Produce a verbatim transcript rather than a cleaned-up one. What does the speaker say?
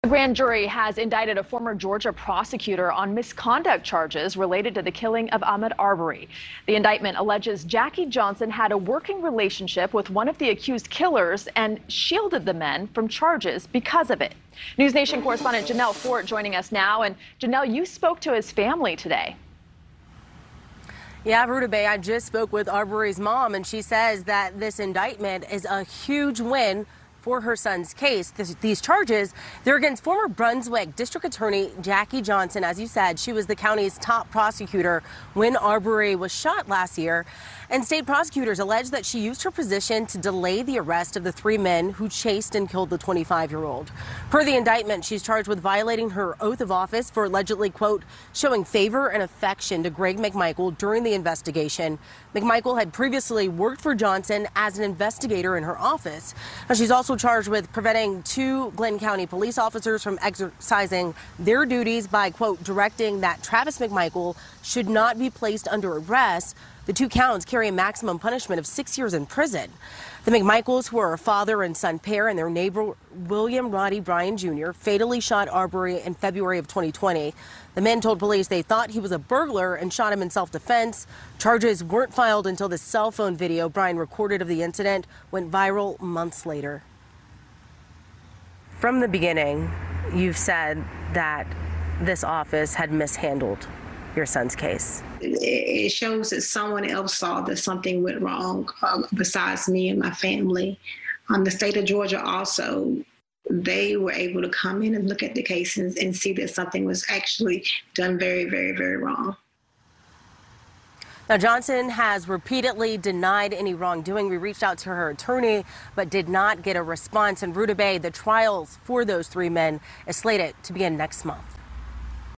A grand jury has indicted a former Georgia prosecutor on misconduct charges related to the killing of Ahmaud Arbery. The indictment alleges Jackie Johnson had a working relationship with one of the accused killers and shielded the men from charges because of it. News Nation correspondent Janelle Fort joining us now. And Janelle, you spoke to his family today. Yeah, Ruta Bay, I just spoke with Arbery's mom, and she says that this indictment is a huge win for her son's case. This, these charges, they're against former Brunswick District Attorney Jackie Johnson. As you said, she was the county's top prosecutor when Arbery was shot last year. And state prosecutors allege that she used her position to delay the arrest of the three men who chased and killed the twenty-five-year-old. Per the indictment, she's charged with violating her oath of office for allegedly, quote, showing favor and affection to Greg McMichael during the investigation. McMichael had previously worked for Johnson as an investigator in her office. Now, she's also charged with preventing two Glenn County police officers from exercising their duties by, quote, directing that Travis McMichael should not be placed under arrest. The two counts carry a maximum punishment of six years in prison. The McMichaels, who are a father and son pair, and their neighbor William Roddy Bryan Junior fatally shot Arbery in February of twenty twenty. The men told police they thought he was a burglar and shot him in self-defense. Charges weren't filed until the cell phone video Bryan recorded of the incident went viral months later. From the beginning, you've said that this office had mishandled your son's case. It shows that someone else saw that something went wrong uh, besides me and my family. Um, the state of Georgia also, they were able to come in and look at the case and, and see that something was actually done very, very, very wrong. Now, Johnson has repeatedly denied any wrongdoing. We reached out to her attorney, but did not get a response. In Ruta Bay, the trials for those three men is slated to begin next month.